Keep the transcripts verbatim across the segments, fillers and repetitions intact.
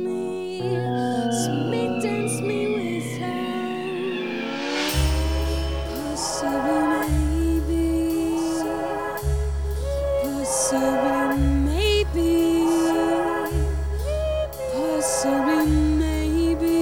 me, smittens me with love. Possibly, maybe, possibly, maybe, possibly, maybe.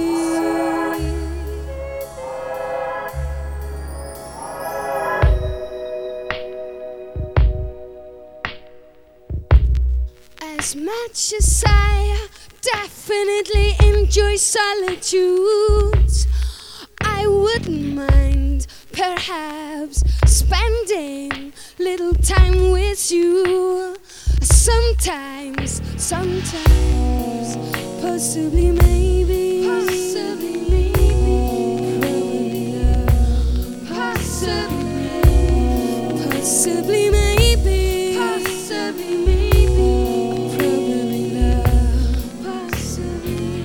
As much as I definitely enjoy solitude, I wouldn't mind perhaps spending little time with you. Sometimes, sometimes, possibly, maybe, possibly, maybe, probably, possibly, possibly, maybe, possibly, maybe, probably love, possibly.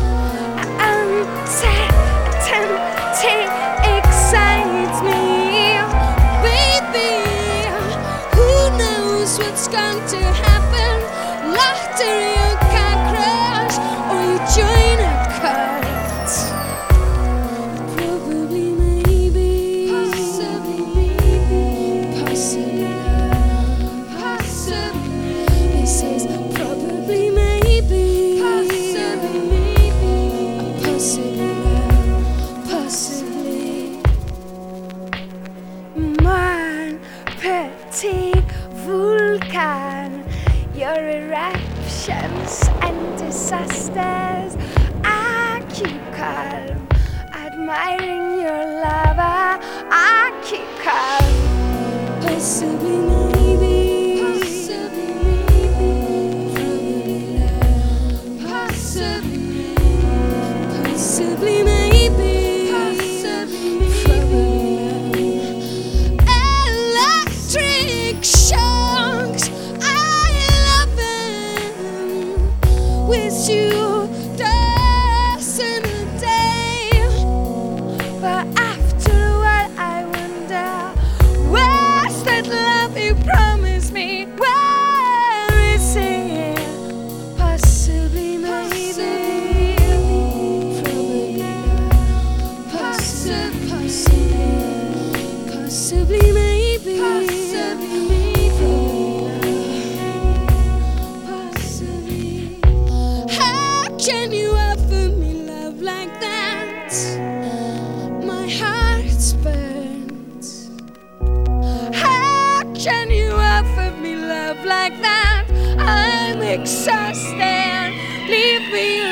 Uncertainty excites me, baby. Who knows what's going to happen? Lottery or car crash, or you join a cult. Probably, maybe, possibly, maybe, possibly love, possibly. It says probably, maybe, possibly, maybe, possibly love, possibly. Mon petit vulcan, your eruptions and disasters, I keep calm, admiring your lava, I keep calm. Possibly, maybe, possibly, maybe, probably love, possibly, possibly, maybe, possibly, probably love. Electric shocks, I love them. With you, dancing a day. But after a while, I wonder, where's that love you promised me? Where is it? Possibly, maybe, probably love, possibly, possibly, possibly, maybe, possibly, maybe, possibly. How can you offer me love like that? My heart's burnt. How can you offer me love like that? I'm exhausted. Leave me